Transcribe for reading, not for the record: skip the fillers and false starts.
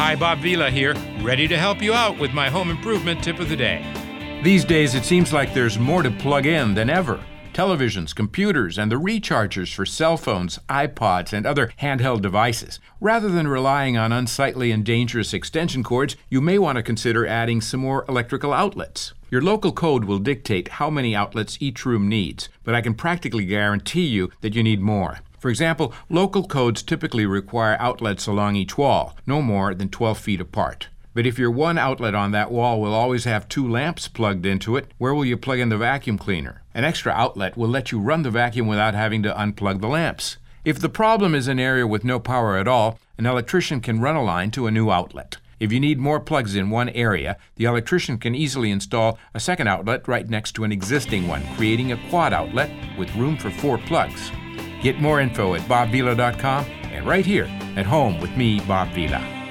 Hi, Bob Vila here, ready to help you out with my home improvement tip of the day. These days, it seems like there's more to plug in than ever. Televisions, computers, and the rechargers for cell phones, iPods, and other handheld devices. Rather than relying on unsightly and dangerous extension cords, you may want to consider adding some more electrical outlets. Your local code will dictate how many outlets each room needs, but I can practically guarantee you that you need more. For example, local codes typically require outlets along each wall, no more than 12 feet apart. But if your one outlet on that wall will always have 2 lamps plugged into it, where will you plug in the vacuum cleaner? An extra outlet will let you run the vacuum without having to unplug the lamps. If the problem is an area with no power at all, an electrician can run a line to a new outlet. If you need more plugs in one area, the electrician can easily install a second outlet right next to an existing one, creating a quad outlet with room for 4 plugs. Get more info at bobvila.com and right here at home with me, Bob Vila.